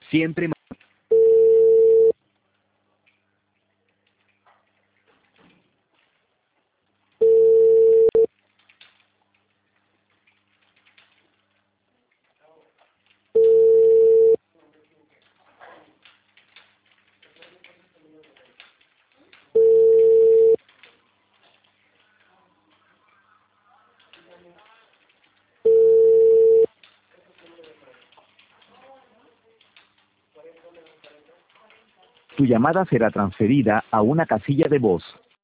Siempre. Tu llamada será transferida a una casilla de voz.